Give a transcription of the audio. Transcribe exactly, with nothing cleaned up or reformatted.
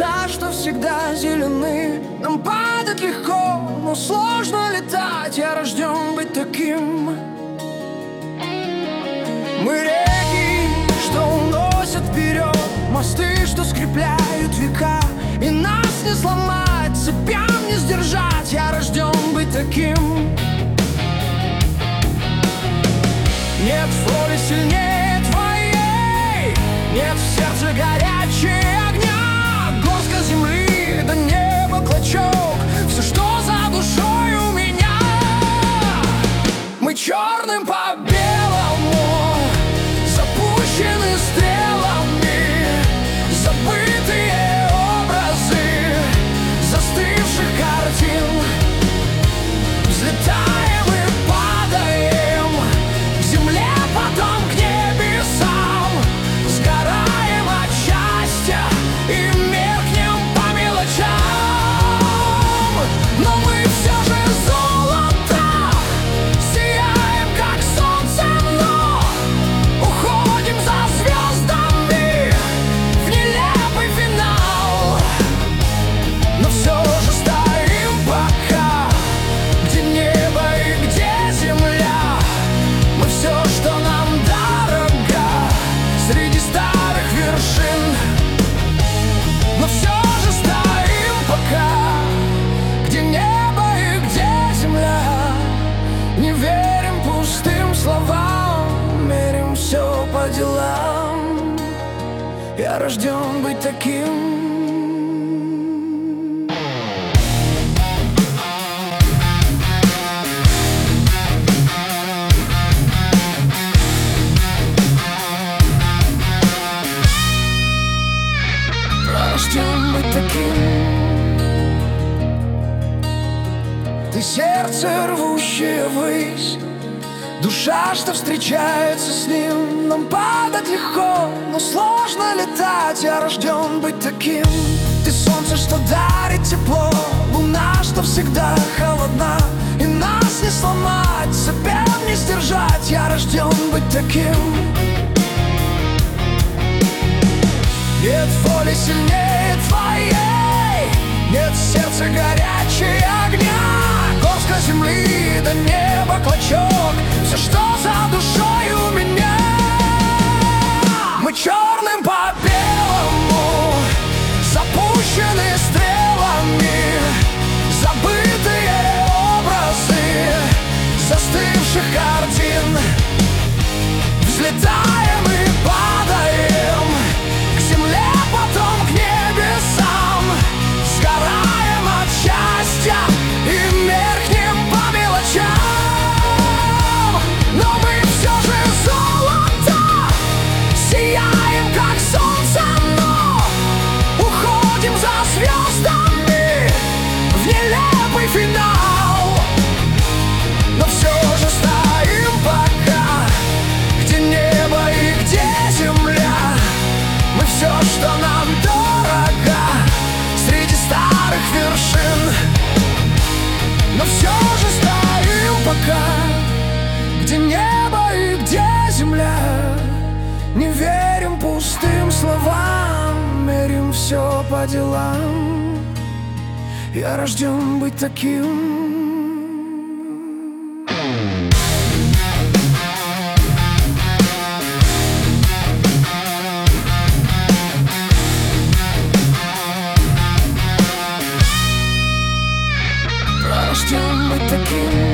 Леса, что всегда зелены, нам падать легко, но сложно летать. Я рожден быть таким. Мы реки, что уносят вперед, мосты, что скрепляют века, и нас не сломать, цепям не сдержать. Я рожден быть таким. Нет воли сильнее твоей, нет в сердце горячей огня. Горстка земли до неба клочок, все, что за душой у меня. Мы черным по белому, запущены стрелами, забытые образы застывших картин. Взлетаем и падаем к земле, потом к небесам, сгораем от счастья и меркнем по мелочам. Но мы все же золото, сияем как солнце, но уходим за звездами в нелепый финал. Но все же стоим пока, где небо и где земля. Мы все, что нам дорого, среди старых вершин. Но все же стоим пока, где небо и где земля. Не верим пустым словам, мерим все по делам. Я рожден быть таким. Рожден быть таким. Ты сердце, рвущее ввысь, душа, что встречается с ним. Нам падать легко, но сложно летать. Я рожден быть таким. Ты солнце, что дарит тепло, луна, что всегда холодна, и нас не сломать, цепям не сдержать. Я рожден быть таким. Нет воли сильнее твоей, нет в сердце горячей огня. Горстка земли до неба клочок, все, что за душой у меня. Мы черным по белому, запущены стрелами, забытые образы застывших картин. Взлетаем и падаем к земле, потом к небесам, сгораем от счастья и меркнем по мелочам. Но мы все же золото, сияем как солнце, но уходим за звездами в нелепый финал. Но все же стоим пока, где небо и где земля. Мы все, что нам дорого, среди старых вершин. Но все же стоим пока, где небо и где земля. Не верим пустым словам, мерим все по делам. Я рожден быть таким. Рожден быть таким.